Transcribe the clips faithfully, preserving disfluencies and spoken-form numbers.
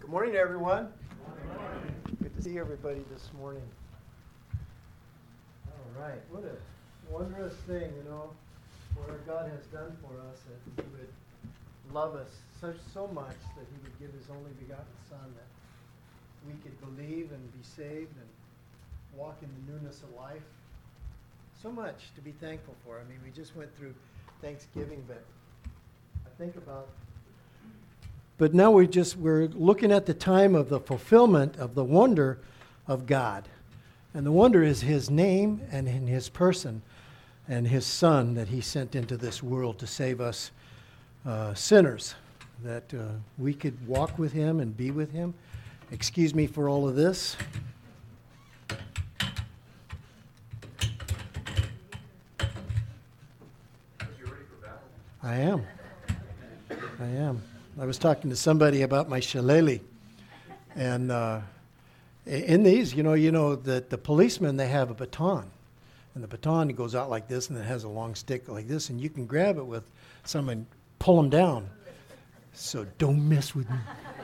Good morning, everyone. Good morning. Good to see everybody this morning. All right. What a wondrous thing, you know, what our God has done for us, that He would love us so, so much that He would give His only begotten Son, that we could believe and be saved and walk in the newness of life. So much to be thankful for. I mean, we just went through Thanksgiving, but I think about But now we just, we're looking at the time of the fulfillment of the wonder of God. And the wonder is His name and in His person and His Son that He sent into this world to save us uh, sinners, that uh, we could walk with Him and be with Him. Excuse me for all of this. I am. I am. I was talking to somebody about my shillelagh, and uh, in these, you know, you know that the policemen, they have a baton, and the baton goes out like this, and it has a long stick like this, and you can grab it with someone, pull them down. So don't mess with me.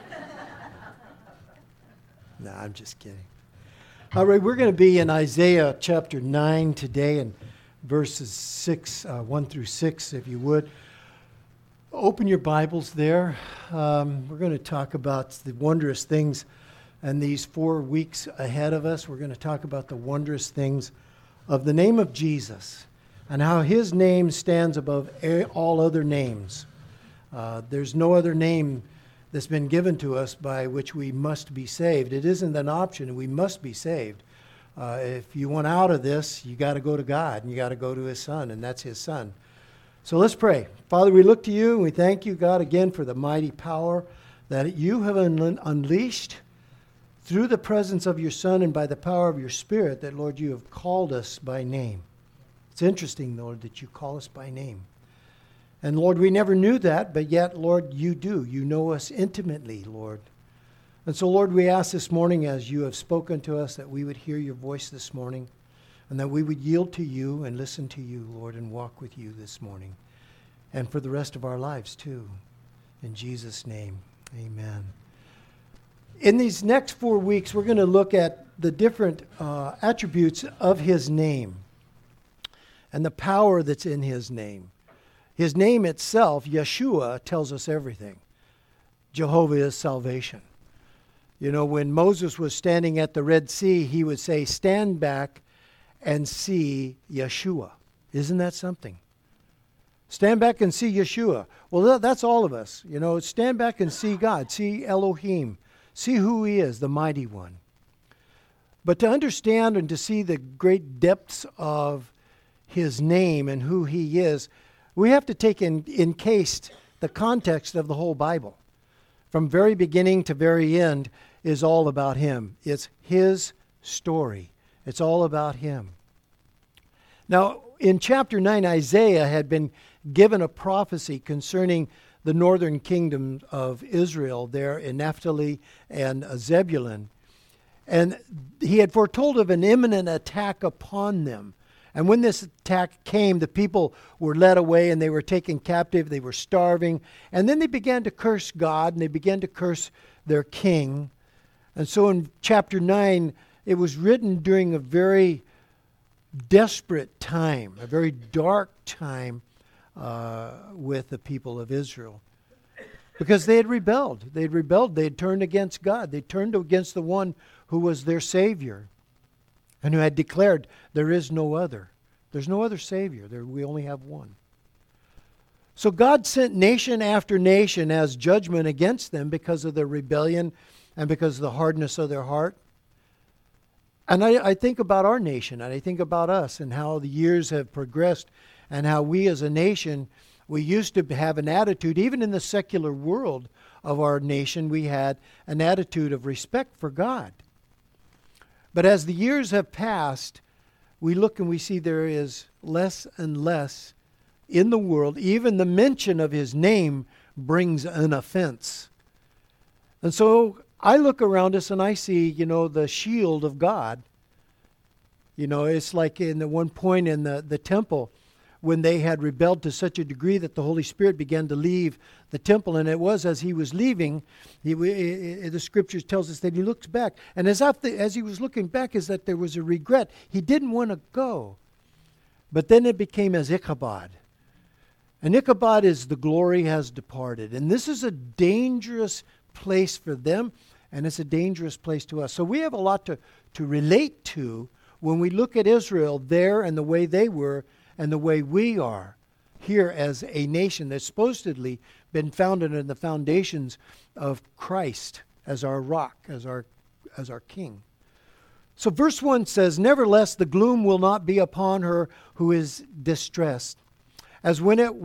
No, I'm just kidding. All right, we're going to be in Isaiah chapter nine today, and verses six, uh, one through six, if you would. Open your Bibles there. Um, we're going to talk about the wondrous things, and these four weeks ahead of us, we're going to talk about the wondrous things of the name of Jesus and how His name stands above all other names. Uh, there's no other name that's been given to us by which we must be saved. It isn't an option. We must be saved. Uh, if you want out of this, you got to go to God, and you got to go to His Son, and that's His Son. So let's pray. Father, we look to You, and we thank You, God, again for the mighty power that You have un- unleashed through the presence of Your Son and by the power of Your Spirit, that, Lord, You have called us by name. It's interesting, Lord, that You call us by name. And, Lord, we never knew that, but yet, Lord, You do. You know us intimately, Lord. And so, Lord, we ask this morning, as You have spoken to us, that we would hear Your voice this morning, and that we would yield to You and listen to You, Lord, and walk with You this morning. And for the rest of our lives, too. In Jesus' name, amen. In these next four weeks, we're going to look at the different uh, attributes of His name and the power that's in His name. His name itself, Yeshua, tells us everything. Jehovah is salvation. You know, when Moses was standing at the Red Sea, he would say, "Stand back and see Yeshua." Isn't that something? Stand back and see Yeshua. Well, that, that's all of us. You know, stand back and see God. See Elohim. See who He is, the mighty one. But to understand and to see the great depths of His name and who He is, we have to take in encased the context of the whole Bible. From very beginning to very end is all about Him. It's His story. It's all about Him. Now, in chapter nine, Isaiah had been given a prophecy concerning the northern kingdom of Israel there in Naphtali and Zebulun. And he had foretold of an imminent attack upon them. And when this attack came, the people were led away and they were taken captive. They were starving. And then they began to curse God and they began to curse their king. And so in chapter nine, it was written during a very desperate time, a very dark time uh, with the people of Israel. Because they had rebelled. They had rebelled. They had turned against God. They turned against the one who was their Savior and who had declared, there is no other. There's no other Savior. There, we only have one. So God sent nation after nation as judgment against them because of their rebellion and because of the hardness of their heart. And I, I think about our nation, and I think about us and how the years have progressed and how we as a nation, we used to have an attitude, even in the secular world of our nation, we had an attitude of respect for God. But as the years have passed, we look and we see there is less and less in the world. Even the mention of His name brings an offense. And so I look around us and I see, you know, the shield of God. You know, it's like in the one point in the, the temple when they had rebelled to such a degree that the Holy Spirit began to leave the temple. And it was as he was leaving, he, the scriptures tells us that he looks back. And as, after, as he was looking back is that there was a regret. He didn't want to go. But then it became as Ichabod. And Ichabod is the glory has departed. And this is a dangerous place for them, and it's a dangerous place to us. So we have a lot to, to relate to when we look at Israel there and the way they were and the way we are here as a nation that's supposedly been founded in the foundations of Christ as our rock, as our, as our king. So verse one says, "Nevertheless, the gloom will not be upon her who is distressed, as when it,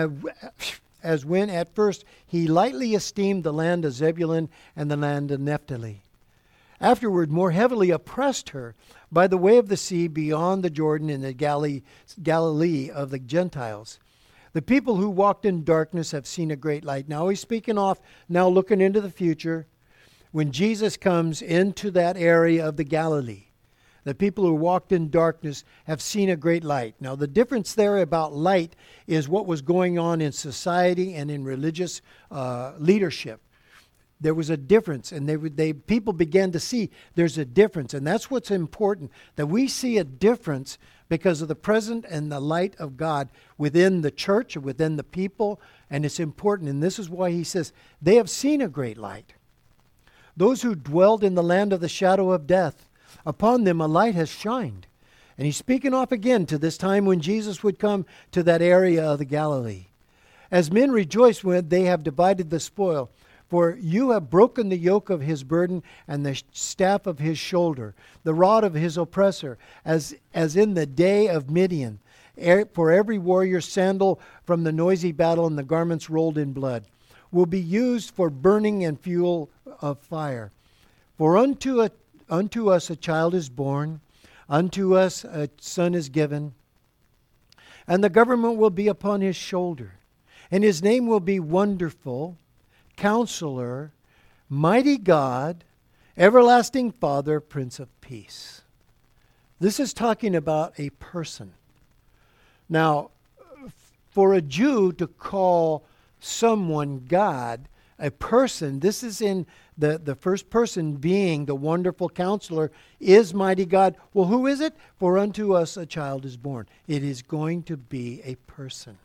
as when at first he lightly esteemed the land of Zebulun and the land of Naphtali. Afterward, more heavily oppressed her by the way of the sea beyond the Jordan in the Galilee, Galilee of the Gentiles. The people who walked in darkness have seen a great light." Now he's speaking off, now looking into the future. When Jesus comes into that area of the Galilee, the people who walked in darkness have seen a great light. Now the difference there about light is what was going on in society and in religious uh, leadership. There was a difference, and they, they people began to see there's a difference. And that's what's important, that we see a difference because of the presence and the light of God within the church, within the people, and it's important. And this is why he says, they have seen a great light. Those who dwelled in the land of the shadow of death, upon them a light has shined. And he's speaking off again to this time when Jesus would come to that area of the Galilee. As men rejoice when they have divided the spoil, for you have broken the yoke of his burden and the staff of his shoulder, the rod of his oppressor, as, as in the day of Midian. For every warrior's sandal from the noisy battle and the garments rolled in blood will be used for burning and fuel of fire. For unto, a, unto us a child is born, unto us a son is given, and the government will be upon his shoulder. And his name will be Wonderful, Counselor, Mighty God, Everlasting Father, Prince of Peace. This is talking about a person. Now, for a Jew to call someone God, a person, this is in the, the first person being the Wonderful Counselor is Mighty God. Well, who is it? For unto us a child is born. It is going to be a person.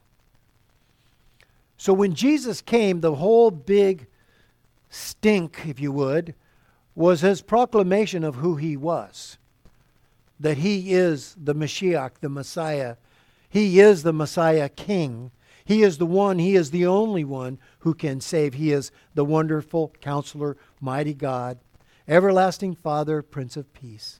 So when Jesus came, the whole big stink, if you would, was his proclamation of who he was. That he is the Mashiach, the Messiah. He is the Messiah King. He is the one, he is the only one who can save. He is the Wonderful Counselor, Mighty God, Everlasting Father, Prince of Peace.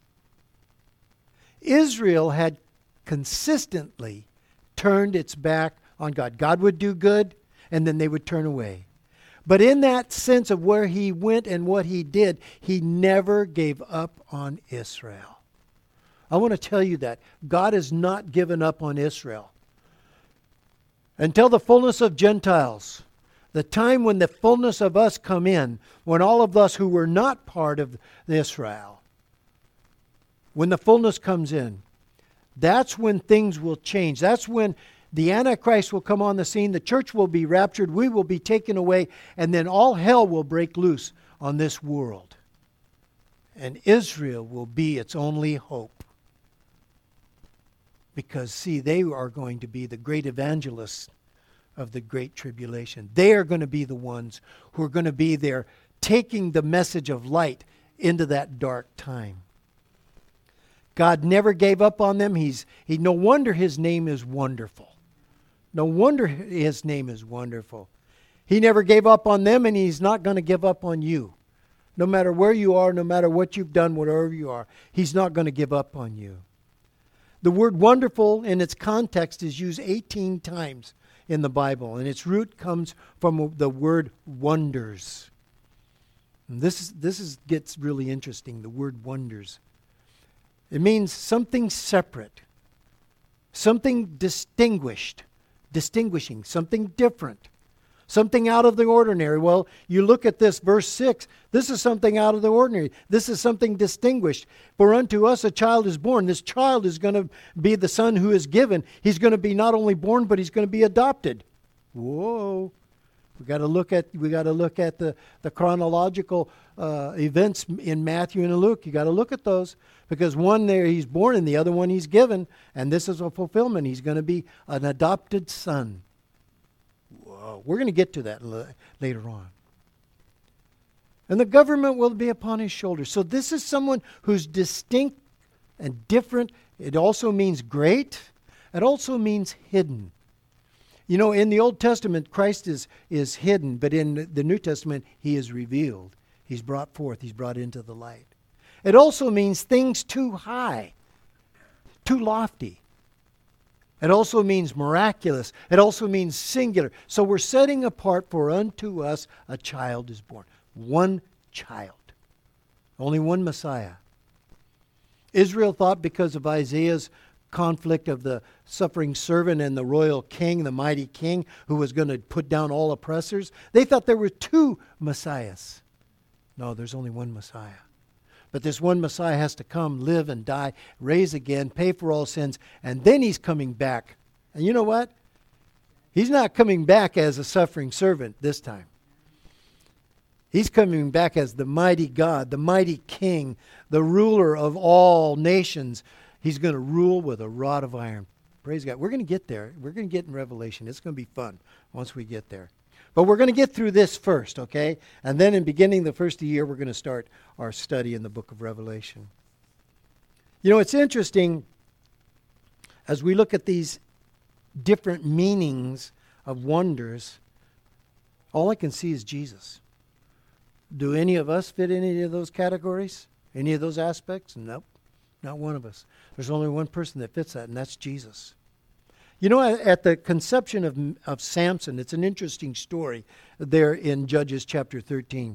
Israel had consistently turned its back on God. God would do good, and then they would turn away. But in that sense of where he went and what he did, he never gave up on Israel. I want to tell you that. God has not given up on Israel. Until the fullness of Gentiles, the time when the fullness of us come in, when all of us who were not part of Israel, when the fullness comes in, that's when things will change. That's when the Antichrist will come on the scene, the church will be raptured, we will be taken away, and then all hell will break loose on this world. And Israel will be its only hope. Because, see, they are going to be the great evangelists of the Great Tribulation. They are going to be the ones who are going to be there taking the message of light into that dark time. God never gave up on them. He's he. No wonder his name is Wonderful. No wonder his name is Wonderful. He never gave up on them, and he's not going to give up on you. No matter where you are, no matter what you've done, whatever you are, he's not going to give up on you. The word wonderful in its context is used eighteen times in the Bible, and its root comes from the word wonders. And this is, this is, gets really interesting, the word wonders. It means something separate, something distinguished, distinguishing, something different, something out of the ordinary. Well, you look at this, verse six. This is something out of the ordinary. This is something distinguished. For unto us a child is born. This child is going to be the son who is given. He's going to be not only born, but he's going to be adopted. Whoa. We got to look at we got to look at the the chronological uh, events in Matthew and Luke. You got to look at those, because one there he's born and the other one he's given, and this is a fulfillment. He's going to be an adopted son. Whoa, we're going to get to that l- later on. And the government will be upon his shoulders. So this is someone who's distinct and different. It also means great. It also means hidden. You know, in the Old Testament, Christ is, is hidden, but in the New Testament, he is revealed. He's brought forth. He's brought into the light. It also means things too high, too lofty. It also means miraculous. It also means singular. So we're setting apart, for unto us a child is born. One child. Only one Messiah. Israel thought, because of Isaiah's conflict of the suffering servant and the royal king, the mighty king, who was going to put down all oppressors, they thought there were two Messiahs. No, there's only one Messiah. But this one Messiah has to come, live and die, raise again, pay for all sins, and then he's coming back. And you know what? He's not coming back as a suffering servant this time. He's coming back as the mighty God, the mighty king, the ruler of all nations. He's going to rule with a rod of iron. Praise God. We're going to get there. We're going to get in Revelation. It's going to be fun once we get there. But we're going to get through this first, okay? And then in beginning the first of the year, we're going to start our study in the book of Revelation. You know, it's interesting as we look at these different meanings of wonders, all I can see is Jesus. Do any of us fit any of those categories? Any of those aspects? Nope. Not one of us. There's only one person that fits that, and that's Jesus. You know, at the conception of, of Samson, it's an interesting story there in Judges chapter thirteen.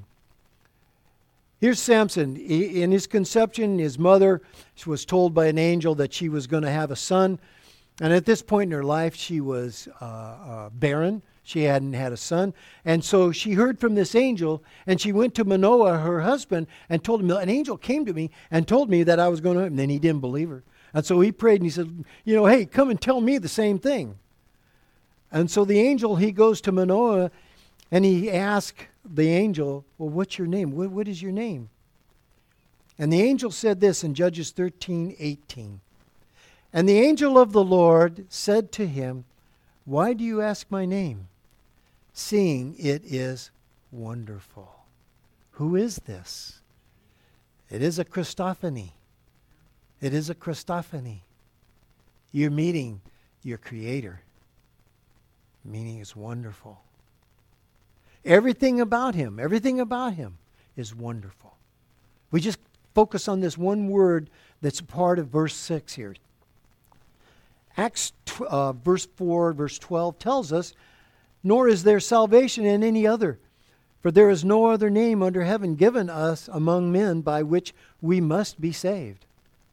Here's Samson. In his conception, his mother was told by an angel that she was going to have a son. And at this point in her life, she was uh, uh, barren. She hadn't had a son. And so she heard from this angel, and she went to Manoah, her husband, and told him, an angel came to me and told me that I was going to, and then he didn't believe her. And so he prayed, and he said, you know, hey, come and tell me the same thing. And so the angel, he goes to Manoah, and he asks the angel, well, what's your name? What, what is your name? And the angel said this in Judges thirteen eighteen. And the angel of the Lord said to him, why do you ask my name, seeing it is wonderful? Who is this? It is a Christophany. It is a Christophany. You're meeting your Creator, meaning it's wonderful. Everything about Him, everything about Him is wonderful. We just focus on this one word that's part of verse six here. Acts uh, verse four, verse twelve tells us, nor is there salvation in any other, for there is no other name under heaven given us among men by which we must be saved.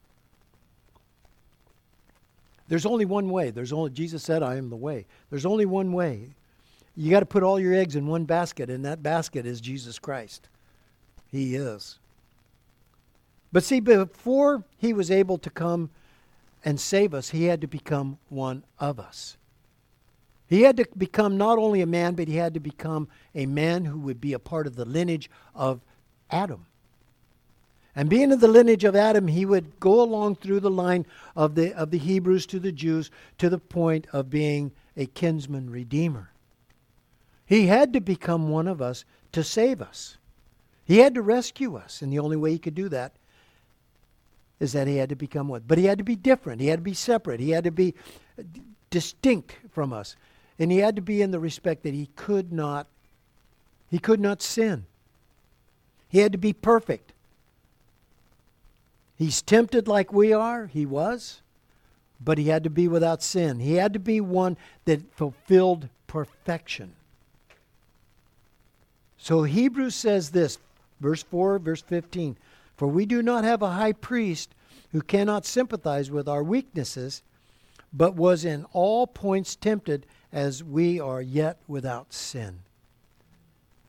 There's only one way. There's only Jesus said, I am the way. There's only one way. You got to put all your eggs in one basket, and that basket is Jesus Christ. He is. But see, before He was able to come and save us, He had to become one of us. He had to become not only a man, but He had to become a man who would be a part of the lineage of Adam. And being of the lineage of Adam, He would go along through the line of the of the Hebrews to the Jews to the point of being a kinsman redeemer. He had to become one of us to save us. He had to rescue us, and the only way He could do that is that He had to become one. But He had to be different. He had to be separate. He had to be distinct from us. And He had to be in the respect that He could not, He could not sin. He had to be perfect. He's tempted like we are. He was. But He had to be without sin. He had to be one that fulfilled perfection. So Hebrews says this, verse four, verse fifteen, for we do not have a high priest who cannot sympathize with our weaknesses, but was in all points tempted as we are, yet without sin.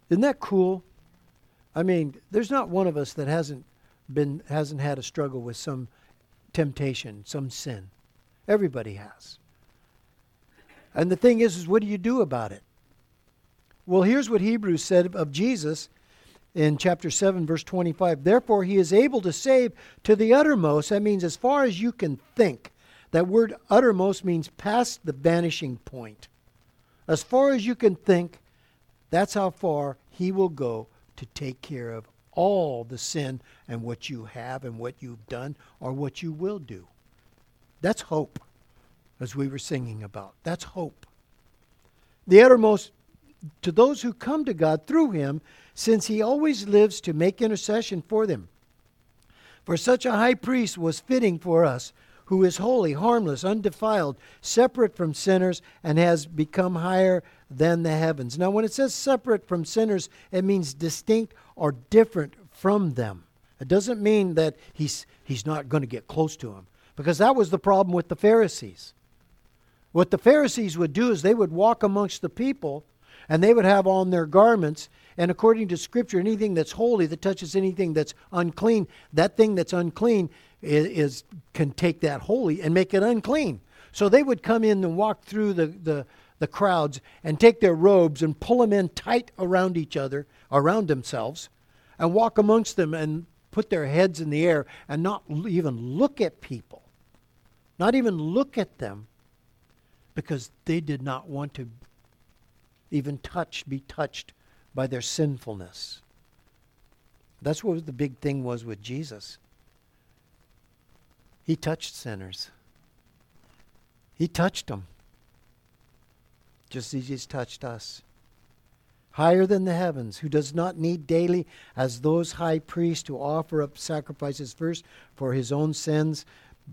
Isn't that cool? I mean, there's not one of us that hasn't been hasn't had a struggle with some temptation, some sin. Everybody has. And the thing is, is what do you do about it? Well, here's what Hebrews said of Jesus in chapter seven, verse twenty-five. Therefore, he is able to save to the uttermost. That means as far as you can think. That word uttermost means past the vanishing point. As far as you can think, that's how far he will go to take care of all the sin and what you have and what you've done or what you will do. That's hope, as we were singing about. That's hope. The uttermost, to those who come to God through him, since he always lives to make intercession for them. For such a high priest was fitting for us, who is holy, harmless, undefiled, separate from sinners, and has become higher than the heavens. Now, when it says separate from sinners, it means distinct or different from them. It doesn't mean that he's he's not going to get close to them, because that was the problem with the Pharisees. What the Pharisees would do is they would walk amongst the people, and they would have on their garments, and according to Scripture, anything that's holy that touches anything that's unclean, that thing that's unclean is, is can take that holy and make it unclean. So they would come in and walk through the, the, the crowds and take their robes and pull them in tight around each other, around themselves, and walk amongst them and put their heads in the air and not even look at people. Not even look at them, because they did not want to even touch, be touched by their sinfulness. That's what the big thing was with Jesus. He touched sinners. He touched them, just as he's touched us. Higher than the heavens, who does not need daily as those high priests to offer up sacrifices first for his own sins.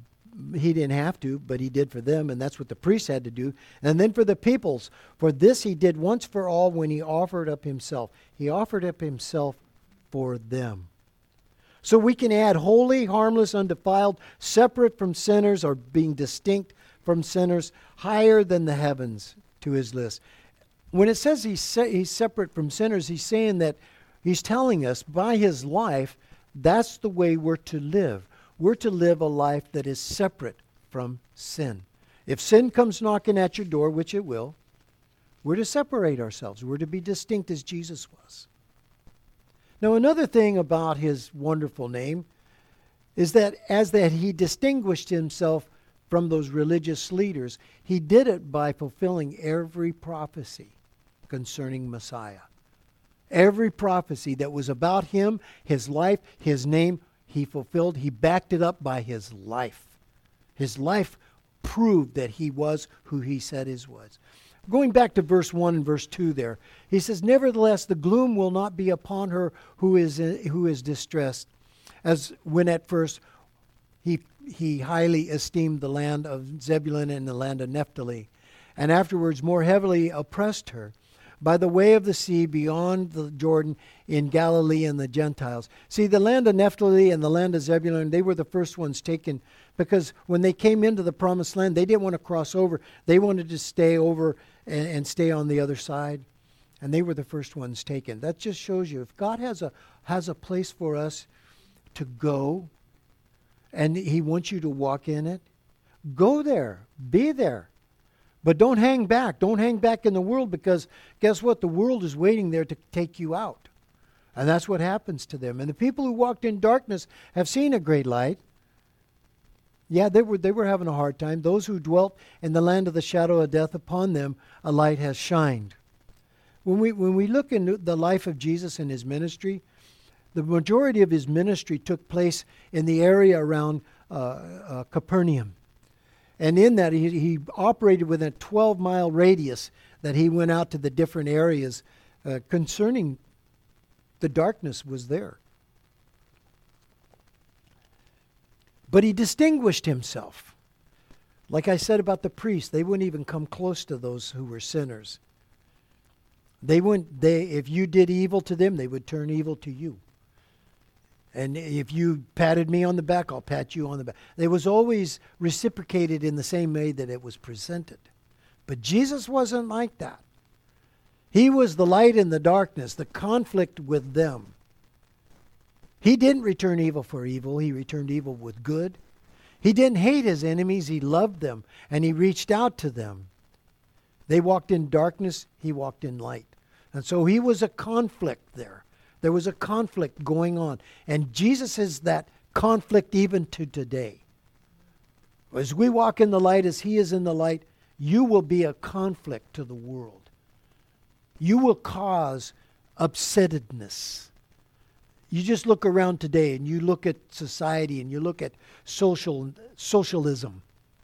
He didn't have to, but he did for them, and that's what the priests had to do. And then for the peoples, for this he did once for all when he offered up himself. He offered up himself for them. So we can add holy, harmless, undefiled, separate from sinners, or being distinct from sinners, higher than the heavens to his list. When it says he's, se- he's separate from sinners, he's saying that he's telling us by his life, that's the way we're to live. We're to live a life that is separate from sin. If sin comes knocking at your door, which it will, we're to separate ourselves. We're to be distinct as Jesus was. Now, another thing about his wonderful name is that as that he distinguished himself from those religious leaders, he did it by fulfilling every prophecy concerning Messiah. Every prophecy that was about him, his life, his name, he fulfilled. He backed it up by his life. His life proved that he was who he said he was. Going back to verse one and verse two there, he says, nevertheless, the gloom will not be upon her who is who is distressed, as when at first he he highly esteemed the land of Zebulun and the land of Naphtali, and afterwards more heavily oppressed her by the way of the sea beyond the Jordan in Galilee and the Gentiles. See, the land of Naphtali and the land of Zebulun, they were the first ones taken, because when they came into the promised land, they didn't want to cross over. They wanted to stay over and, and stay on the other side. And they were the first ones taken. That just shows you, if God has a has a place for us to go, and he wants you to walk in it, go there, be there. But don't hang back. Don't hang back in the world, because guess what? The world is waiting there to take you out. And that's what happens to them. And the people who walked in darkness have seen a great light. Yeah, they were they were having a hard time. Those who dwelt in the land of the shadow of death, upon them a light has shined. When we when we look into the life of Jesus and his ministry, the majority of his ministry took place in the area around uh, uh, Capernaum. And in that, he, he operated within a twelve-mile radius that he went out to the different areas uh, concerning the darkness was there. But he distinguished himself. Like I said about the priests, they wouldn't even come close to those who were sinners. They wouldn't. They, if you did evil to them, they would turn evil to you. And if you patted me on the back, I'll pat you on the back. It was always reciprocated in the same way that it was presented. But Jesus wasn't like that. He was the light in the darkness, the conflict with them. He didn't return evil for evil. He returned evil with good. He didn't hate his enemies. He loved them, and he reached out to them. They walked in darkness. He walked in light. And so he was a conflict there. There was a conflict going on. And Jesus is that conflict even to today. As we walk in the light, as he is in the light, you will be a conflict to the world. You will cause upsettedness. You just look around today and you look at society and you look at social socialism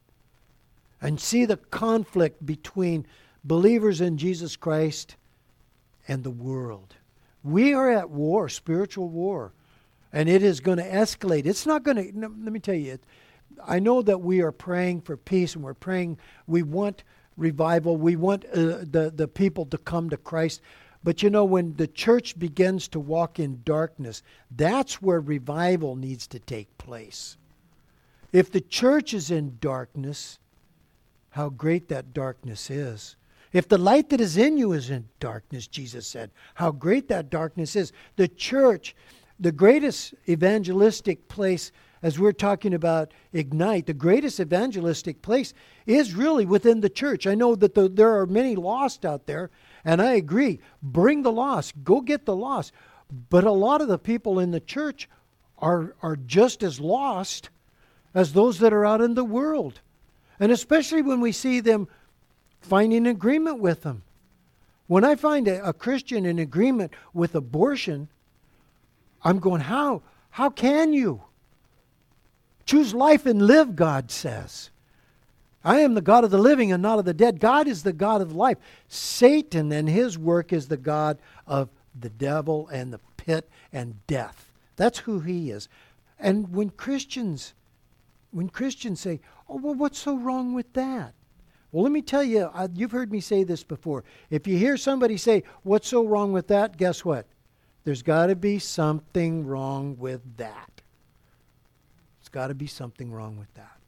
and see the conflict between believers in Jesus Christ and the world. We are at war, spiritual war, and it is going to escalate. It's not going to, let me tell you, I know that we are praying for peace and we're praying, we want revival, we want uh, the, the people to come to Christ. But you know, when the church begins to walk in darkness, that's where revival needs to take place. If the church is in darkness, how great that darkness is. If the light that is in you is in darkness, Jesus said, how great that darkness is. The church, the greatest evangelistic place, as we're talking about Ignite, the greatest evangelistic place is really within the church. I know that the, there are many lost out there, and I agree. Bring the lost. Go get the lost. But a lot of the people in the church are, are just as lost as those that are out in the world. And especially when we see them finding agreement with them. When I find a, a Christian in agreement with abortion, I'm going, how? How can you? Choose life and live, God says. I am the God of the living and not of the dead. God is the God of life. Satan and his work is the God of the devil and the pit and death. That's who he is. And when Christians, when Christians say, oh, well, what's so wrong with that? Well, let me tell you, I, you've heard me say this before. If you hear somebody say, what's so wrong with that? Guess what? There's got to be something wrong with that. There's got to be something wrong with that.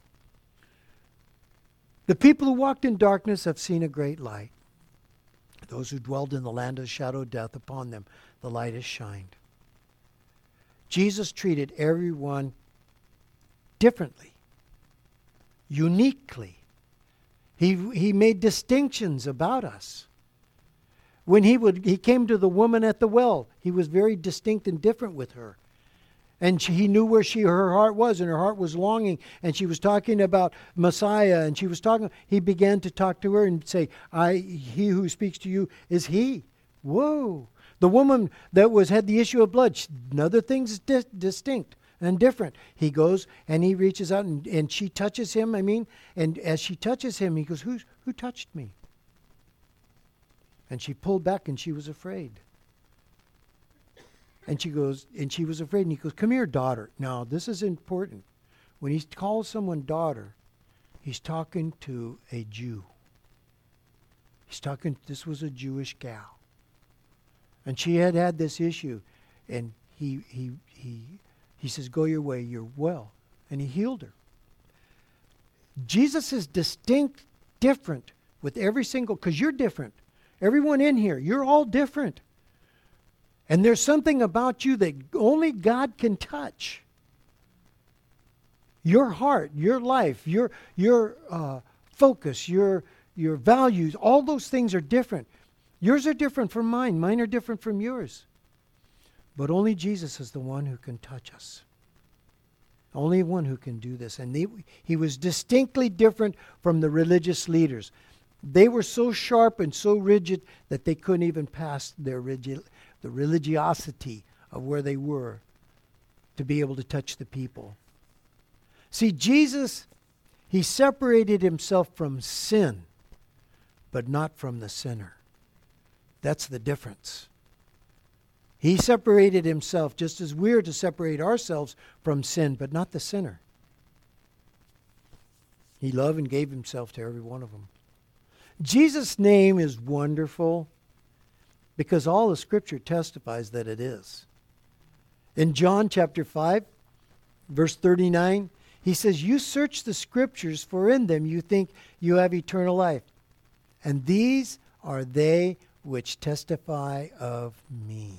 The people who walked in darkness have seen a great light. Those who dwelled in the land of the shadow of death, upon them the light has shined. Jesus treated everyone differently, uniquely. He, he made distinctions about us. When he would he came to the woman at the well, he was very distinct and different with her. And she, he knew where she her heart was, and her heart was longing, and she was talking about Messiah, and she was talking, he began to talk to her and say, I he who speaks to you is he. Whoa. The woman that was had the issue of blood, she, another thing's di- distinct and different. He goes and he reaches out and, and she touches him, I mean, and as she touches him, he goes, Who's, who touched me? And she pulled back and she was afraid. And she goes, and she was afraid. And he goes, come here, daughter. Now, this is important. When he calls someone daughter, he's talking to a Jew. He's talking, this was a Jewish gal. And she had had this issue. And he, he, he, he says, go your way, you're well. And he healed her. Jesus is distinct, different with every single, because you're different. Everyone in here, you're all different. And there's something about you that only God can touch. Your heart, your life, your your uh, focus, your your values, all those things are different. Yours are different from mine. Mine are different from yours. But only Jesus is the one who can touch us. Only one who can do this. And he, he was distinctly different from the religious leaders. They were so sharp and so rigid that they couldn't even pass their rigid, the religiosity of where they were to be able to touch the people. See, Jesus, he separated himself from sin, but not from the sinner. That's the difference. He separated himself just as we're to separate ourselves from sin, but not the sinner. He loved and gave himself to every one of them. Jesus' name is wonderful because all the Scripture testifies that it is. In John chapter five, verse thirty-nine, he says, you search the Scriptures, for in them you think you have eternal life. And these are they which testify of me.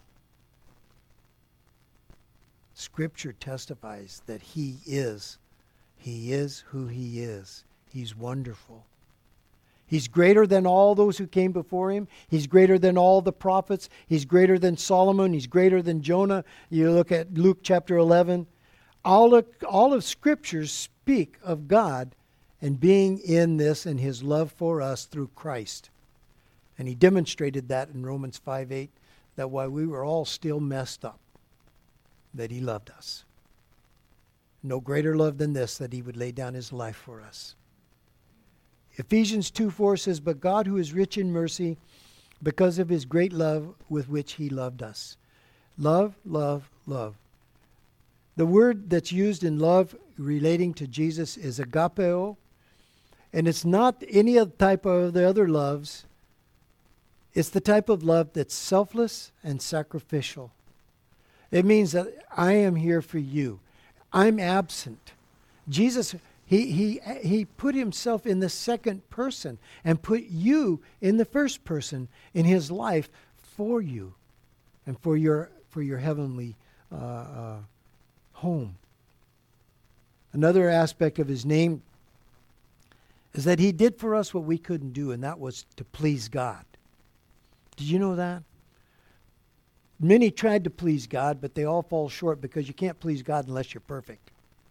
Scripture testifies that he is. He is who he is. He's wonderful. He's greater than all those who came before him. He's greater than all the prophets. He's greater than Solomon. He's greater than Jonah. You look at Luke chapter eleven. All of, all of Scriptures speak of God and being in this and his love for us through Christ. And he demonstrated that in Romans five eight, that while we were all still messed up, that he loved us. No greater love than this, that he would lay down his life for us. Ephesians two four says, but God who is rich in mercy, because of his great love with which he loved us. Love, love, love. The word that's used in love relating to Jesus is agapeo, and it's not any other type of the other loves. It's the type of love that's selfless and sacrificial. It means that I am here for you. I'm absent. Jesus, he he he put himself in the second person and put you in the first person in his life for you and for your for your heavenly uh, uh, home. Another aspect of his name is that he did for us what we couldn't do, and that was to please God. Did you know that? Many tried to please God, but they all fall short because you can't please God unless you're perfect.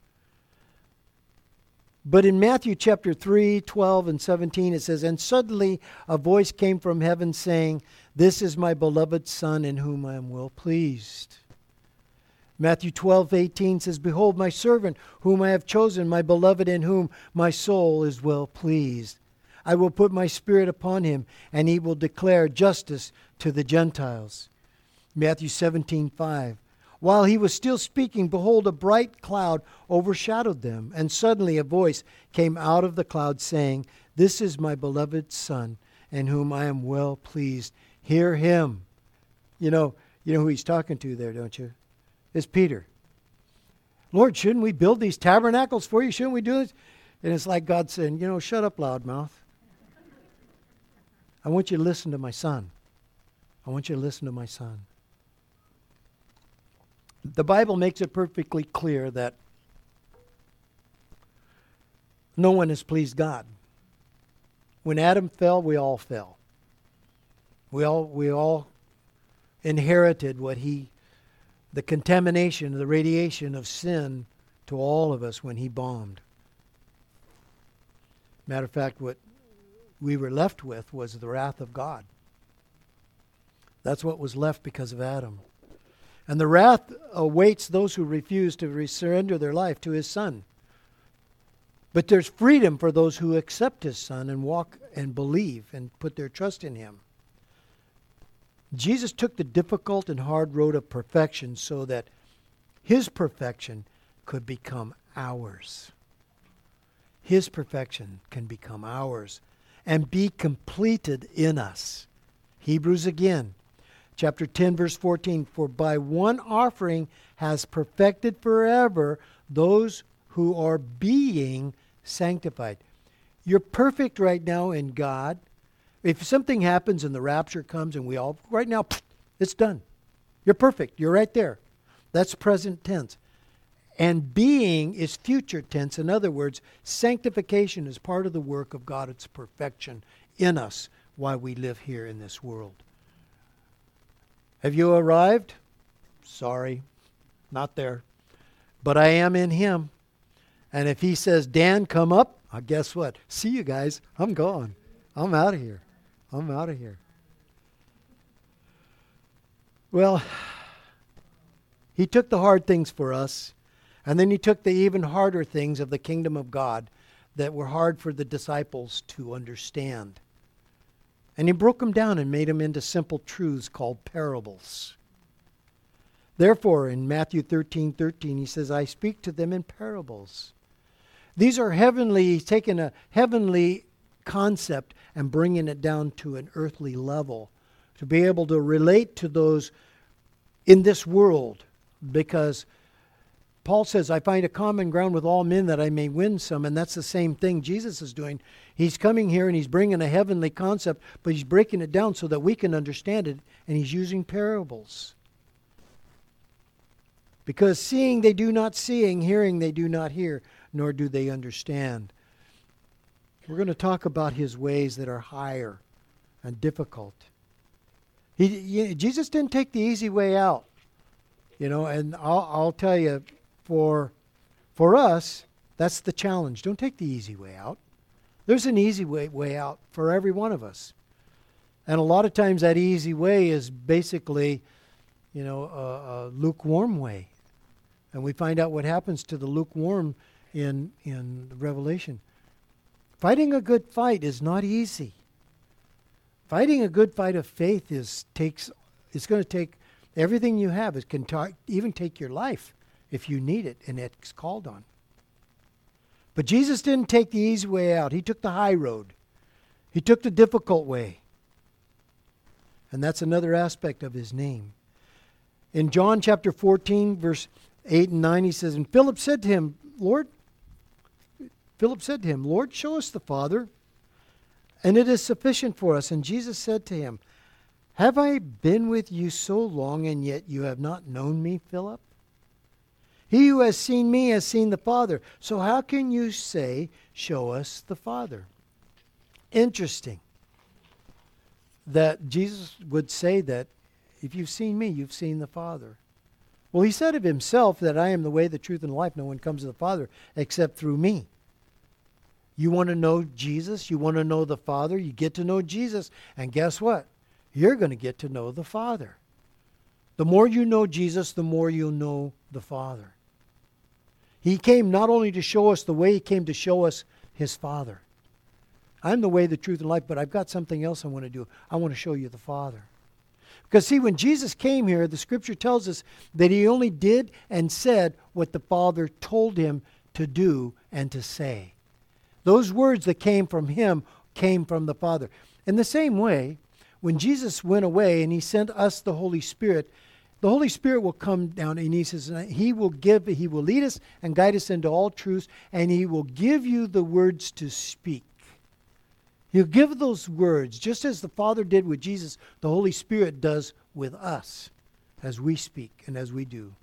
But in Matthew chapter three, twelve, and seventeen, it says, and suddenly a voice came from heaven saying, this is my beloved Son in whom I am well pleased. Matthew twelve, eighteen says, behold my servant whom I have chosen, my beloved in whom my soul is well pleased. I will put my spirit upon him, and he will declare justice to the Gentiles. Matthew seventeen, five. While he was still speaking, behold, a bright cloud overshadowed them, and suddenly a voice came out of the cloud saying, this is my beloved Son, in whom I am well pleased. Hear him. You know, you know who he's talking to there, don't you? It's Peter. Lord, shouldn't we build these tabernacles for you? Shouldn't we do this? And it's like God saying, you know, shut up, loudmouth. I want you to listen to my Son. I want you to listen to my Son. The Bible makes it perfectly clear that no one has pleased God. When Adam fell, we all fell. We all we all inherited what he, the contamination, the radiation of sin to all of us when he bombed. Matter of fact, what we were left with was the wrath of God. That's what was left because of Adam. And the wrath awaits those who refuse to surrender their life to his Son. But there's freedom for those who accept his Son and walk and believe and put their trust in him. Jesus took the difficult and hard road of perfection so that his perfection could become ours. His perfection can become ours and be completed in us. Hebrews again. Chapter ten, verse fourteen, for by one offering has perfected forever those who are being sanctified. You're perfect right now in God. If something happens and the rapture comes and we all, right now, it's done. You're perfect. You're right there. That's present tense. And being is future tense. In other words, sanctification is part of the work of God. It's perfection in us while we live here in this world. Have you arrived? Sorry, not there. But I am in him. And if he says, Dan, come up, uh, guess what? See you guys. I'm gone. I'm out of here. I'm out of here. Well, he took the hard things for us. And then he took the even harder things of the kingdom of God that were hard for the disciples to understand. And he broke them down and made them into simple truths called parables. Therefore, in Matthew thirteen thirteen, he says, I speak to them in parables. These are heavenly, he's taken a heavenly concept and bringing it down to an earthly level to be able to relate to those in this world, because Paul says, I find a common ground with all men that I may win some. And that's the same thing Jesus is doing. He's coming here and he's bringing a heavenly concept, but he's breaking it down so that we can understand it. And he's using parables. Because seeing they do not seeing, hearing they do not hear, nor do they understand. We're going to talk about his ways that are higher and difficult. He, he, Jesus didn't take the easy way out. You know, and I'll, I'll tell you, for, for us, that's the challenge. Don't take the easy way out. There's an easy way, way out for every one of us. And a lot of times that easy way is basically, you know, a, a lukewarm way. And we find out what happens to the lukewarm in, in Revelation. Fighting a good fight is not easy. Fighting a good fight of faith is takes it's going to take everything you have. It can ta- even take your life if you need it and it's called on. But Jesus didn't take the easy way out. He took the high road. He took the difficult way. And that's another aspect of his name. In John chapter fourteen, verse eight and nine, he says, and Philip said to him, Lord, Philip said to him, Lord, show us the Father, and it is sufficient for us. And Jesus said to him, have I been with you so long, and yet you have not known me, Philip? He who has seen me has seen the Father. So how can you say, show us the Father? Interesting that Jesus would say that, if you've seen me, you've seen the Father. Well, he said of himself that I am the way, the truth, and the life. No one comes to the Father except through me. You want to know Jesus? You want to know the Father? You get to know Jesus. And guess what? You're going to get to know the Father. The more you know Jesus, the more you'll know the Father. He came not only to show us the way, he came to show us his Father. I'm the way, the truth, and life, but I've got something else I want to do. I want to show you the Father. Because see, when Jesus came here, the Scripture tells us that he only did and said what the Father told him to do and to say. Those words that came from him came from the Father. In the same way, when Jesus went away and he sent us the Holy Spirit, the Holy Spirit will come down and he says, he will give, he will lead us and guide us into all truths, and he will give you the words to speak. He'll give those words, just as the Father did with Jesus, the Holy Spirit does with us as we speak and as we do.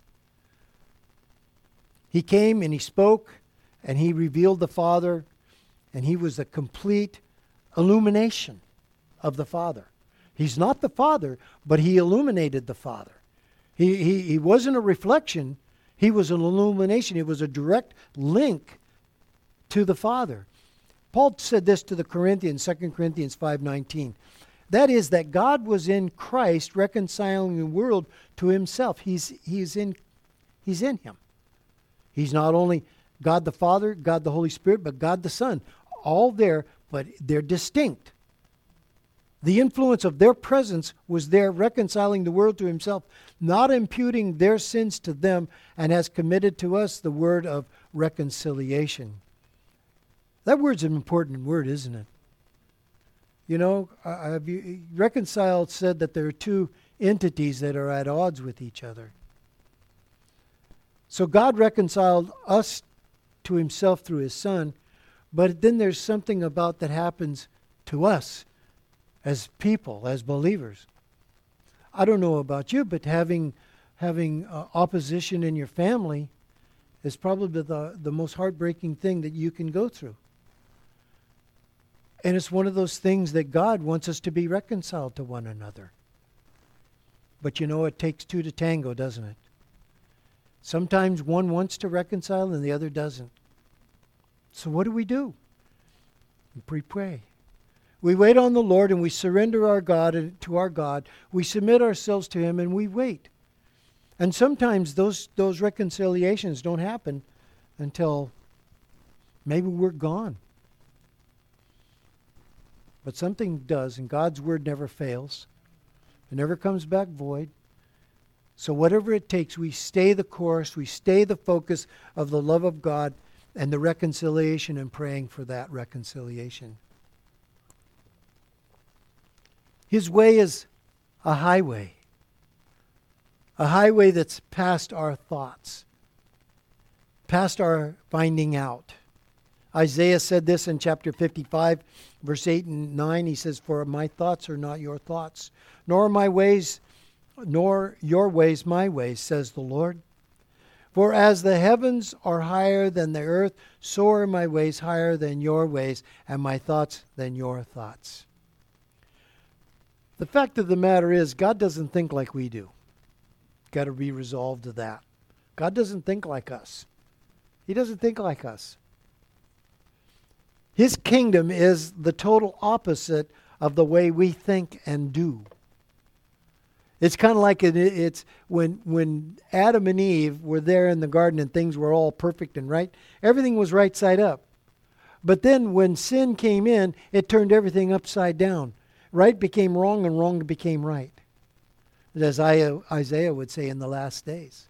He came and he spoke and he revealed the Father, and he was a complete illumination of the Father. He's not the Father, but he illuminated the Father. He, he, he wasn't a reflection. He was an illumination. It was a direct link to the Father. Paul said this to the Corinthians, Second Corinthians five nineteen. That is, that God was in Christ reconciling the world to himself. He's, he's, in, he's in him. He's not only God the Father, God the Holy Spirit, but God the Son. All there, but they're distinct. The influence of their presence was there reconciling the world to himself, not imputing their sins to them, and has committed to us the word of reconciliation. That word's an important word, isn't it? You know, uh, have you, reconciled said that there are two entities that are at odds with each other. So God reconciled us to himself through his Son, but then there's something about that happens to us as people, as believers. I don't know about you, but having having uh, opposition in your family is probably the, the most heartbreaking thing that you can go through. And it's one of those things that God wants us to be reconciled to one another. But you know, it takes two to tango, doesn't it? Sometimes one wants to reconcile and the other doesn't. So what do we do? We pray. We wait on the Lord and we surrender our God to our God. We submit ourselves to him and we wait. And sometimes those, those reconciliations don't happen until maybe we're gone. But something does, and God's word never fails. It never comes back void. So whatever it takes, we stay the course, we stay the focus of the love of God and the reconciliation, and praying for that reconciliation. His way is a highway. A highway that's past our thoughts. past our finding out. Isaiah said this in chapter fifty-five, verse eight and nine. He says, "For my thoughts are not your thoughts, nor my ways, nor your ways my ways, says the Lord. For as the heavens are higher than the earth, so are my ways higher than your ways, and my thoughts than your thoughts." The fact of the matter is, God doesn't think like we do. Got to be resolved to that. God doesn't think like us. He doesn't think like us. His kingdom is the total opposite of the way we think and do. It's kind of like it, it's when when Adam and Eve were there in the garden and things were all perfect and right. Everything was right side up. But then when sin came in, it turned everything upside down. Right became wrong and wrong became right. As Isaiah would say, in the last days.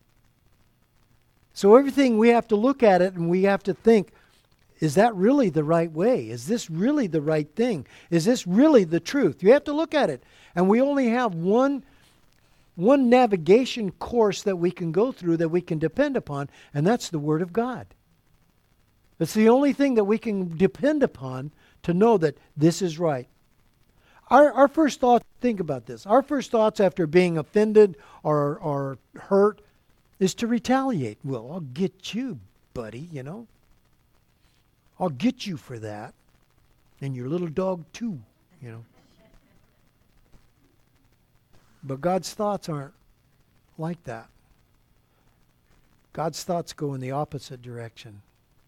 So everything, we have to look at it and we have to think, is that really the right way? Is this really the right thing? Is this really the truth? You have to look at it. And we only have one, one navigation course that we can go through, that we can depend upon, and that's the Word of God. It's the only thing that we can depend upon to know that this is right. Our, our first thought, think about this. Our first thoughts after being offended or, or hurt is to retaliate. Well, I'll get you, buddy, you know. I'll get you for that. And your little dog too, you know. But God's thoughts aren't like that. God's thoughts go in the opposite direction.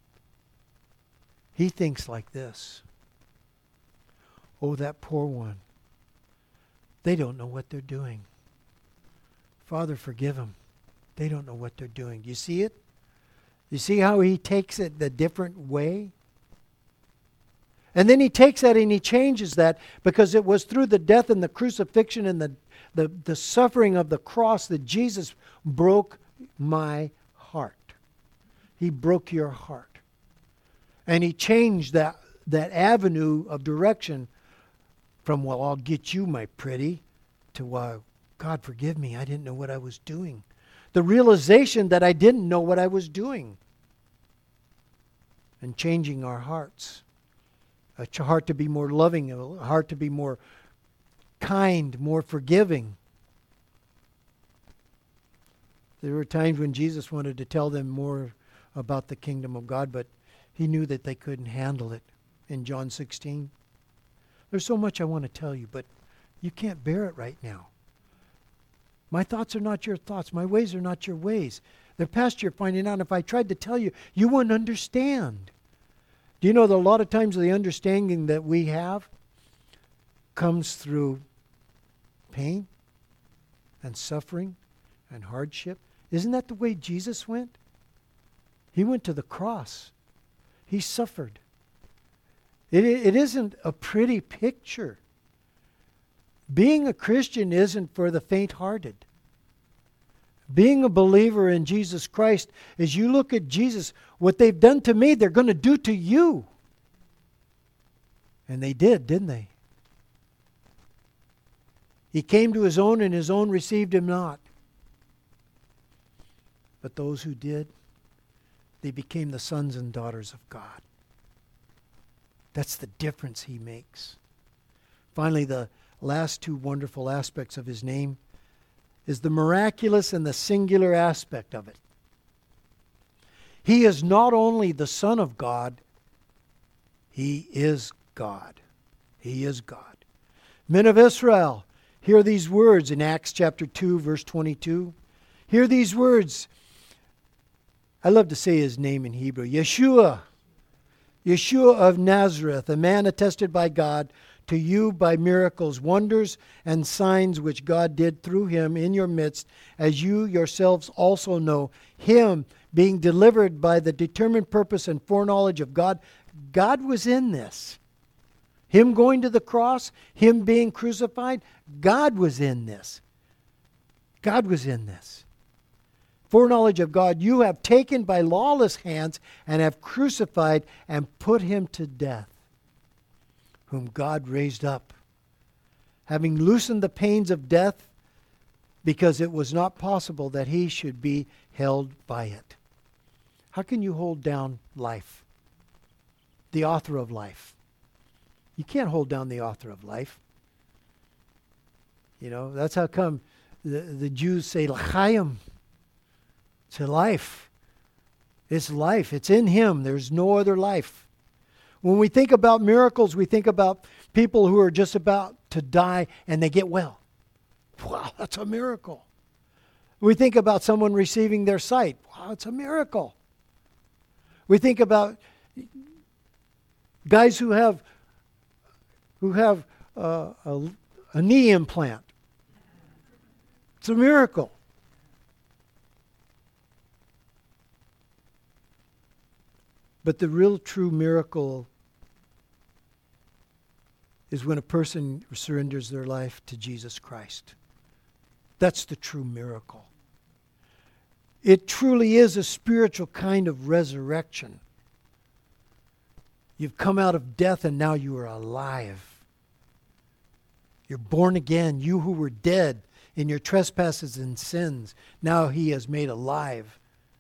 He thinks like this. Oh, that poor one. They don't know what they're doing. Father, forgive them. They don't know what they're doing. Do you see it? You see how he takes it the different way? And then he takes that and he changes that, because it was through the death and the crucifixion and the, the, the suffering of the cross that Jesus broke my heart. He broke your heart. And he changed that, that avenue of direction from, well, I'll get you, my pretty, to, uh, God, forgive me, I didn't know what I was doing. The realization that I didn't know what I was doing. And changing our hearts. A heart to be more loving, a heart to be more kind, more forgiving. There were times when Jesus wanted to tell them more about the kingdom of God, but he knew that they couldn't handle it. In John sixteen. There's so much I want to tell you, but you can't bear it right now. My thoughts are not your thoughts. My ways are not your ways. They're past your finding out. If I tried to tell you, you wouldn't understand. Do you know that a lot of times the understanding that we have comes through pain and suffering and hardship? Isn't that the way Jesus went? He went to the cross. He suffered. It, it isn't a pretty picture. Being a Christian isn't for the faint-hearted. Being a believer in Jesus Christ is, you look at Jesus, what they've done to me, they're going to do to you. And they did, didn't they? He came to his own, and his own received him not. But those who did, they became the sons and daughters of God. That's the difference he makes. Finally, the last two wonderful aspects of his name is the miraculous and the singular aspect of it. He is not only the Son of God, he is God. He is God. Men of Israel, hear these words in Acts chapter two, verse twenty-two. Hear these words. I love to say his name in Hebrew. Yeshua. Yeshua of Nazareth, a man attested by God to you by miracles, wonders, and signs which God did through him in your midst, as you yourselves also know. Him being delivered by the determined purpose and foreknowledge of God. God was in this. Him going to the cross, him being crucified, God was in this. God was in this. Foreknowledge of God, you have taken by lawless hands and have crucified and put him to death, whom God raised up, having loosened the pains of death, because it was not possible that he should be held by it. How can you hold down life? The author of life. You can't hold down the author of life. You know, that's how come the, the Jews say l'chaim. It's a life. It's life. It's in him. There's no other life. When we think about miracles, we think about people who are just about to die and they get well. Wow, that's a miracle. We think about someone receiving their sight. Wow, it's a miracle. We think about guys who have who have uh, a, a knee implant. It's a miracle. But the real true miracle is when a person surrenders their life to Jesus Christ. That's the true miracle. It truly is a spiritual kind of resurrection. You've come out of death and now you are alive. You're born again. You who were dead in your trespasses and sins, now he has made alive.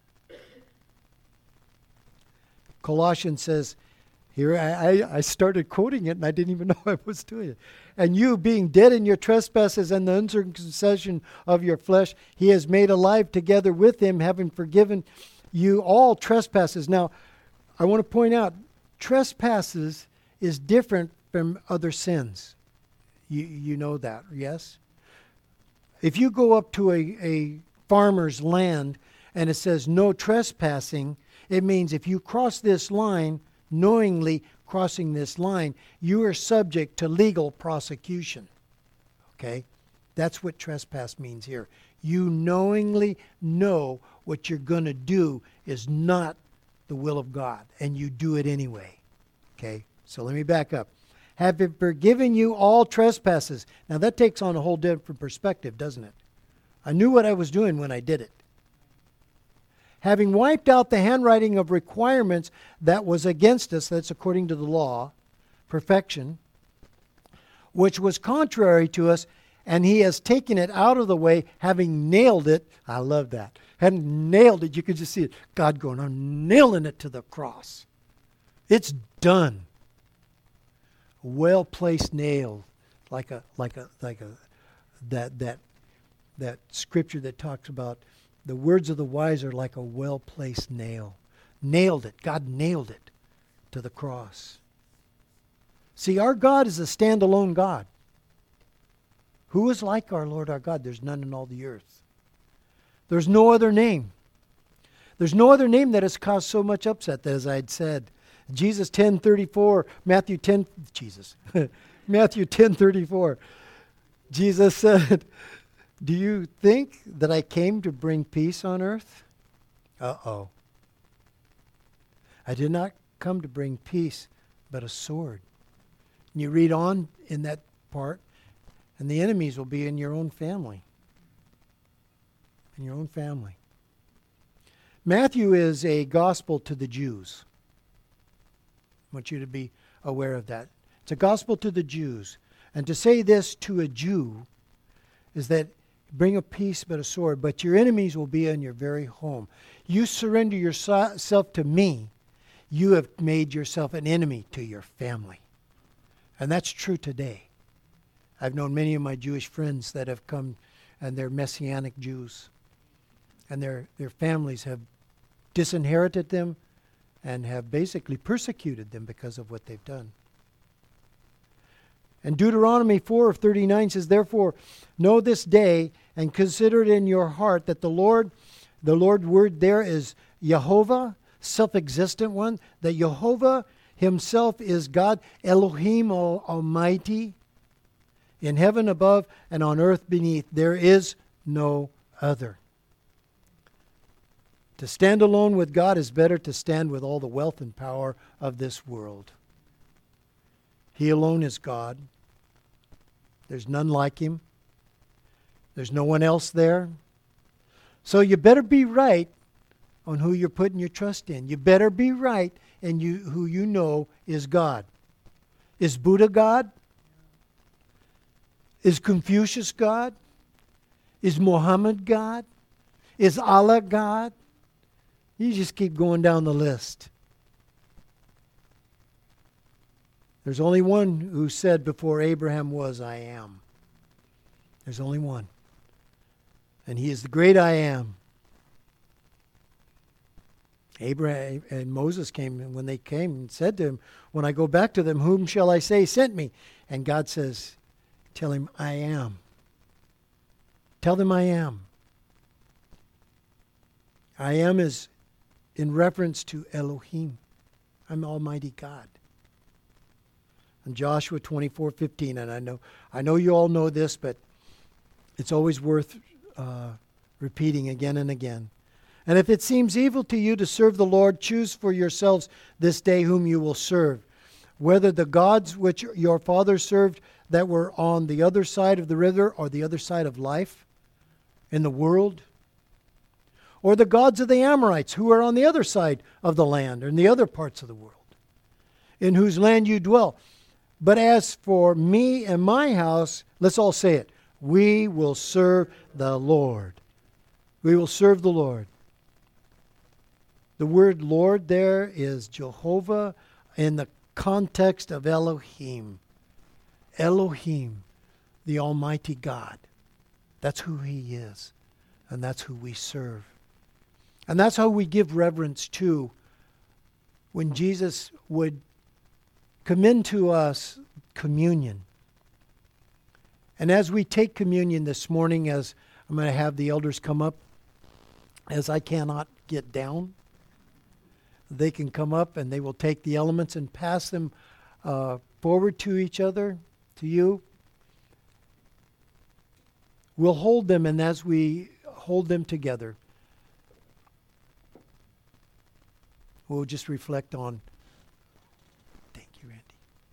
Colossians says, here I, I started quoting it and I didn't even know I was doing it. And you being dead in your trespasses and the uncircumcision of your flesh, he has made alive together with him, having forgiven you all trespasses. Now, I want to point out, trespasses is different from other sins. You, you know that, yes? If you go up to a, a farmer's land and it says no trespassing, it means if you cross this line, knowingly crossing this line, you are subject to legal prosecution. Okay? That's what trespass means here. You knowingly know what you're going to do is not the will of God, and you do it anyway. Okay? So let me back up. Have forgiven you all trespasses. Now that takes on a whole different perspective, doesn't it? I knew what I was doing when I did it. Having wiped out the handwriting of requirements that was against us, that's according to the law, perfection, which was contrary to us, and he has taken it out of the way, having nailed it. I love that. Hadn't nailed it, you could just see it. God going, I'm nailing it to the cross. It's done. Well-placed nail, like a like a like a that that that scripture that talks about the words of the wise are like a well-placed nail. Nailed it. God nailed it to the cross. See, our God is a standalone God. Who is like our Lord our God? There's none in all the earth. There's no other name. There's no other name that has caused so much upset, as I'd said. Jesus ten thirty-four, Matthew ten, Jesus, Matthew ten thirty-four. Jesus said, do you think that I came to bring peace on earth? Uh-oh. I did not come to bring peace, but a sword. And you read on in that part, and the enemies will be in your own family. In your own family. Matthew is a gospel to the Jews. I want you to be aware of that. It's a gospel to the Jews. And to say this to a Jew is that bring a peace but a sword, but your enemies will be in your very home. You surrender yourself to me, you have made yourself an enemy to your family. And that's true today. I've known many of my Jewish friends that have come, and they're Messianic Jews. And their, their families have disinherited them and have basically persecuted them because of what they've done. And Deuteronomy four thirty-nine says, therefore, know this day and consider it in your heart that the Lord, the Lord word there is Jehovah, self-existent one, that Jehovah himself is God, Elohim Almighty, in heaven above and on earth beneath. There is no other. To stand alone with God is better to stand with all the wealth and power of this world. He alone is God. There's none like him. There's no one else there. So you better be right on who you're putting your trust in. You better be right in you, who you know is God. Is Buddha God? Is Confucius God? Is Muhammad God? Is Allah God? You just keep going down the list. There's only one who said before Abraham was, I am. There's only one. And he is the great I am. Abraham and Moses came, and when they came and said to him, when I go back to them, whom shall I say sent me? And God says, tell him I am. Tell them I am. I am is in reference to Elohim. I'm Almighty God. And Joshua twenty-four fifteen, and I know I know you all know this, but it's always worth uh, repeating again and again. And if it seems evil to you to serve the Lord, choose for yourselves this day whom you will serve, whether the gods which your fathers served that were on the other side of the river or the other side of life in the world, or the gods of the Amorites who are on the other side of the land or in the other parts of the world, in whose land you dwell. But as for me and my house, let's all say it, we will serve the Lord. We will serve the Lord. The word Lord there is Jehovah in the context of Elohim. Elohim, the Almighty God. That's who He is. And that's who we serve. And that's how we give reverence to when Jesus would commend to us communion. And as we take communion this morning, as I'm going to have the elders come up, as I cannot get down, they can come up and they will take the elements and pass them uh, forward to each other, to you. We'll hold them, and as we hold them together, we'll just reflect on. Thank you, Randy.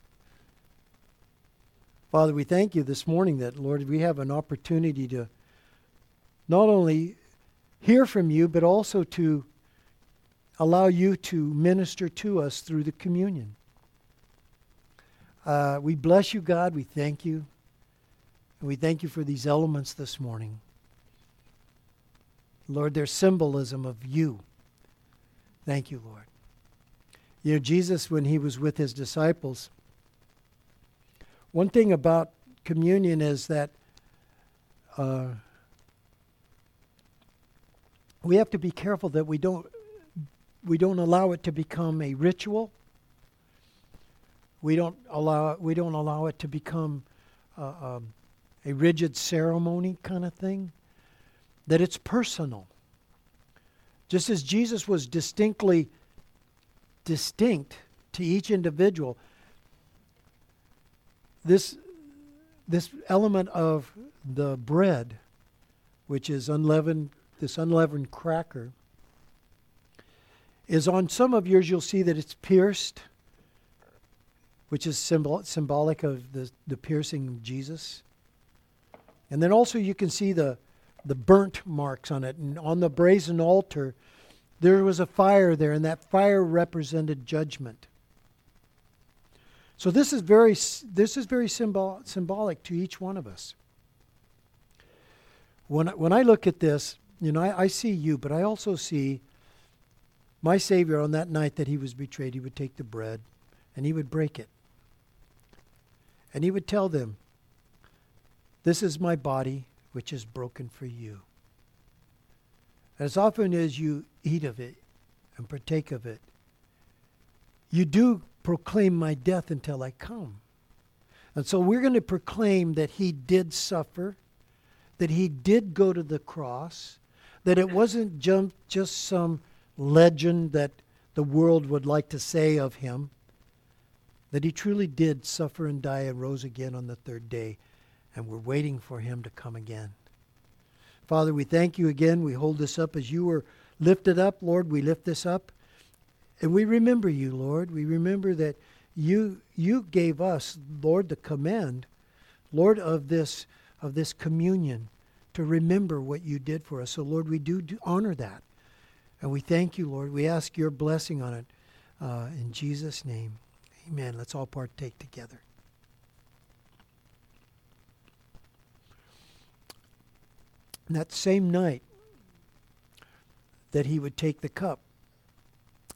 Father, we thank you this morning that, Lord, we have an opportunity to not only hear from you, but also to allow you to minister to us through the communion. Uh, we bless you, God. We thank you. And we thank you for these elements this morning. Lord, they're symbolism of you. Thank you, Lord. You know, Jesus, when he was with his disciples, one thing about communion is that uh, we have to be careful that we don't we don't allow it to become a ritual. We don't allow it, we don't allow it to become uh, um, a rigid ceremony kind of thing. That it's personal. Just as Jesus was distinctly distinct to each individual, this this element of the bread, which is unleavened, this unleavened cracker, is on some of yours you'll see that it's pierced, which is symbol, symbolic of the, the piercing of Jesus. And then also you can see the, the burnt marks on it. And on the brazen altar, there was a fire there, and that fire represented judgment. So this is very this is very symbol, symbolic to each one of us. When, when I look at this, you know, I, I see you, but I also see my Savior on that night that he was betrayed. He would take the bread and he would break it. And he would tell them, this is my body which is broken for you. As often as you eat of it and partake of it, you do proclaim my death until I come. And so we're going to proclaim that he did suffer, that he did go to the cross, that it wasn't just some legend that the world would like to say of him, that he truly did suffer and die and rose again on the third day, and we're waiting for him to come again. Father, we thank you again. We hold this up as you were lifted up, Lord. We lift this up, and we remember you, Lord. We remember that you you gave us, Lord, the command, Lord, of this of this communion, to remember what you did for us. So, Lord, we do, do honor that. And we thank you, Lord. We ask your blessing on it uh, in Jesus' name. Amen. Let's all partake together. And that same night that he would take the cup,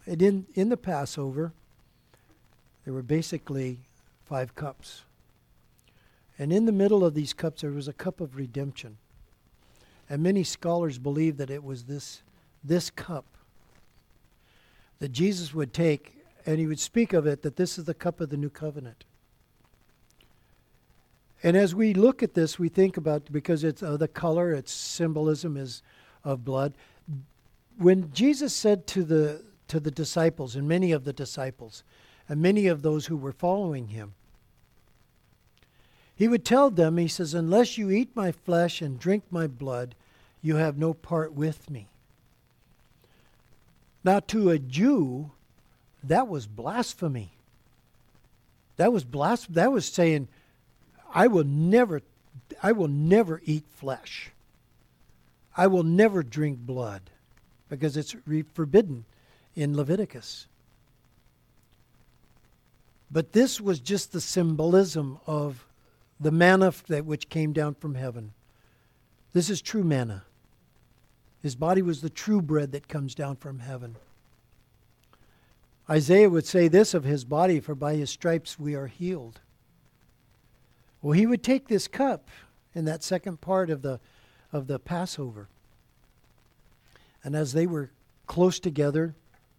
And in, in the Passover, there were basically five cups. And in the middle of these cups, there was a cup of redemption. And many scholars believe that it was this, this cup that Jesus would take, and he would speak of it, that this is the cup of the new covenant. And as we look at this, we think about, because it's uh, the color, its symbolism is of blood. When Jesus said to the to the disciples, and many of the disciples, and many of those who were following him, he would tell them, he says, unless you eat my flesh and drink my blood, you have no part with me. Now, to a Jew, that was blasphemy. That was blas- That was saying, I will never, I will never eat flesh. I will never drink blood, because it's re- forbidden in Leviticus. But this was just the symbolism of the manna that which came down from heaven. This is true manna. His body was the true bread that comes down from heaven. Isaiah would say this of his body, for by his stripes we are healed. Well, he would take this cup in that second part of the of the Passover. And as they were close together,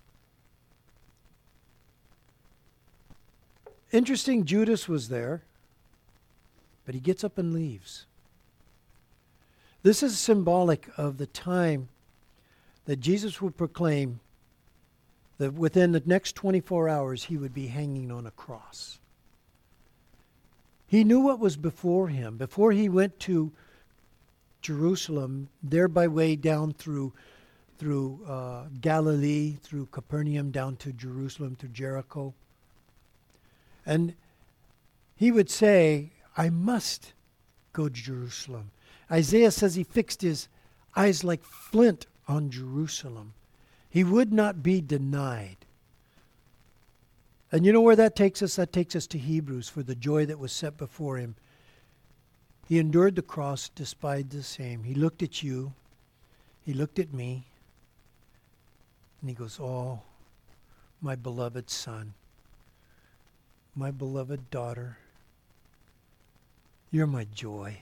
interesting, Judas was there, but he gets up and leaves. This is symbolic of the time that Jesus would proclaim that within the next twenty-four hours he would be hanging on a cross. He knew what was before him. Before he went to Jerusalem, there by way down through through uh, Galilee, through Capernaum, down to Jerusalem, through Jericho. And he would say, I must go to Jerusalem. Isaiah says he fixed his eyes like flint on Jerusalem. He would not be denied. And you know where that takes us? That takes us to Hebrews, for the joy that was set before him. He endured the cross, despised the same. He looked at you. He looked at me. And he goes, oh, my beloved son, my beloved daughter, you're my joy.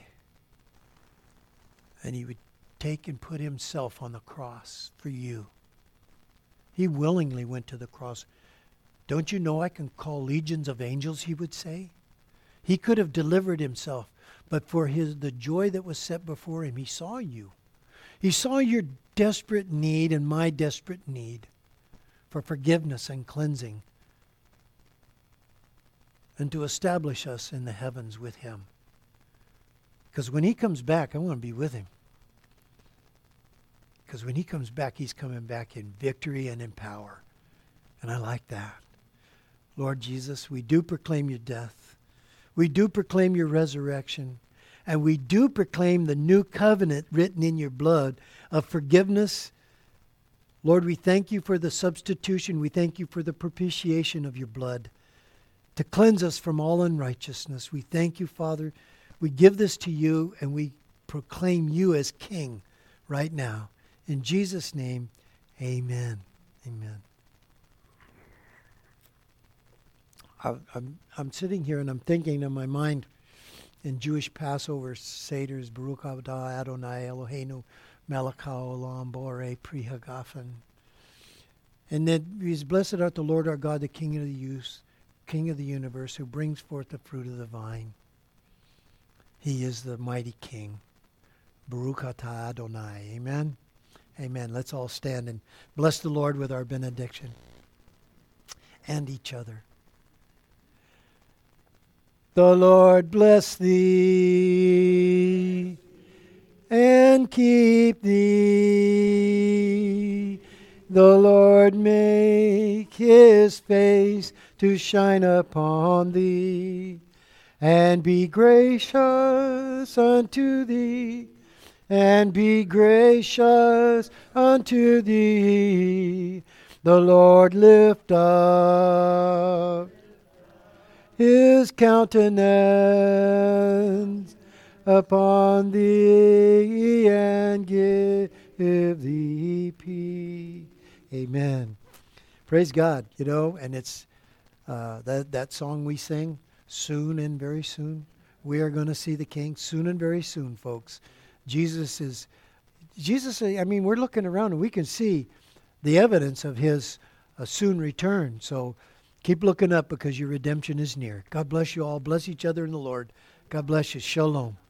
And he would take and put himself on the cross for you. He willingly went to the cross. Don't you know I can call legions of angels, he would say? He could have delivered himself, but for his the joy that was set before him, he saw you. He saw your desperate need and my desperate need for forgiveness and cleansing, and to establish us in the heavens with him. Because when he comes back, I want to be with him. Because when he comes back, he's coming back in victory and in power. And I like that. Lord Jesus, we do proclaim your death. We do proclaim your resurrection. And we do proclaim the new covenant written in your blood of forgiveness. Lord, we thank you for the substitution. We thank you for the propitiation of your blood to cleanse us from all unrighteousness. We thank you, Father. We give this to you and we proclaim you as King right now. In Jesus' name, amen. Amen. I, I'm, I'm sitting here and I'm thinking in my mind in Jewish Passover Seder's, Baruch Atah Adonai Eloheinu Melech haolam borei pri hagafen. And that he's blessed art the Lord our God, the King of the use, King of the universe, who brings forth the fruit of the vine. He is the mighty King. Baruch Atah Adonai. Amen. Amen. Let's all stand and bless the Lord with our benediction and each other. The Lord bless thee and keep thee. The Lord make his face to shine upon thee and be gracious unto thee. And be gracious unto thee. The Lord lift up his countenance upon thee and give thee peace. Amen. Praise God, you know, and it's uh, that, that song we sing, soon and very soon, we are going to see the King soon and very soon, folks. Jesus is, Jesus, I mean, we're looking around and we can see the evidence of his uh, soon return. So keep looking up because your redemption is near. God bless you all. Bless each other in the Lord. God bless you. Shalom.